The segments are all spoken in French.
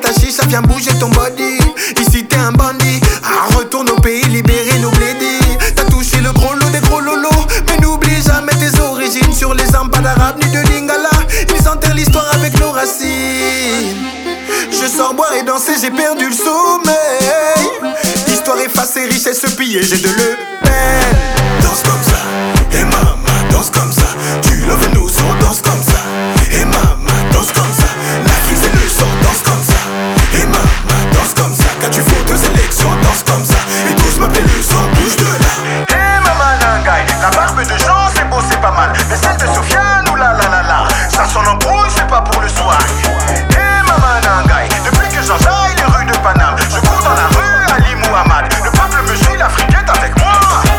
ta chicha, viens bouger ton body. Ici t'es un bandit, retourne au pays, libérer nos blédis. T'as touché le gros lot des gros lolos, mais n'oublie jamais tes origines. Sur les armes, pas d'arabe ni de lingala. Ils enterrent l'histoire avec nos racines. Je sors boire et danser, j'ai perdu le sommeil. Histoire effacée, richesse pillée, j'ai de le peine. Danse comme ça, et maman, danse comme ça. Tu love nous, on danse comme ça. Et maman, danse comme ça. L'Afrique c'est le son, danse comme ça. Et maman, danse comme ça. Quand tu fais 2 élections, danse comme ça. Et tous m'appellent le son, bouge de là. Eh maman Nangaï, la barbe de Jean c'est beau, c'est pas mal. Mais celle de Sofiane, oulala, ça sonne en brouille, c'est pas pour le soir. Eh maman Nangaï, depuis que j'enjaille les rues de Paname, je cours dans la rue Ali Mouhamad. Le peuple me suit, l'Afrique est avec moi.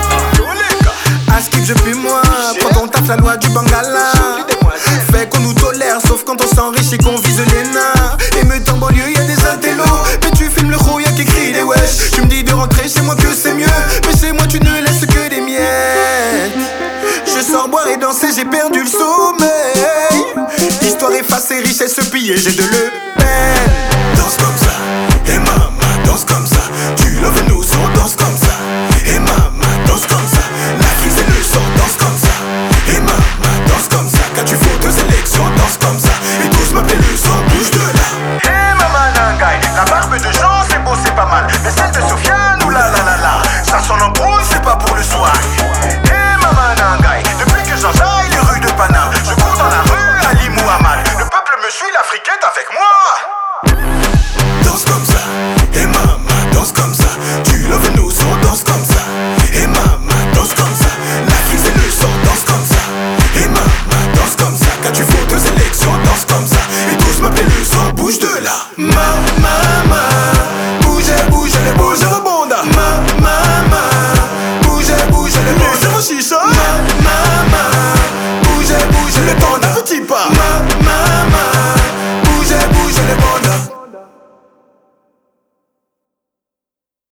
À skip je puis moi, quand on tape la loi du Bangala. Fait qu'on nous tolère, sauf quand on s'enrichit, qu'on vise l'ENA. Et me en banlieue, y'a des intellos. Mais tu filmes le ro, y'a qui crie des wesh. Tu me dis de rentrer chez moi que c'est mieux, mais chez moi tu ne laisses que des miettes. Je sors boire et danser, j'ai perdu le sommeil. Histoire effacée, richesse pillée, j'ai de le peine. Danse comme ça, et maman, danse comme ça. Tu love nous, on danse comme ça. Et maman, danse comme ça. L'Afrique c'est le son, danse comme ça. Et maman, danse comme ça. Quand tu fais 2 élections, danse comme ça. Et tous m'appellent le son, bouge de là. Eh maman Nangaï, la barbe de Jean c'est beau, c'est pas mal. Mais celle de Sofiane, oulala, ça sonne en brouille, c'est pas pour le soir. Eh maman Nangaï, depuis que j'enjaille les rues de Paname, je cours dans la rue Ali Mouhamad. Le peuple me suit, l'Afrique est avec moi. Danse comme ça, et maman, danse comme ça. Tu love nous, on danse comme ça. Et maman, danse comme ça. L'Afrique c'est le son, danse comme ça. Et maman, danse comme ça. Quand tu fais 2 élections, danse comme ça. Et tous m'appellent le son, bouge de là. Maman, bougez, bougez les bouges rebonda. Maman, bougez, bougez les bouges chicha. Maman, bougez, bougez les bons petit pas.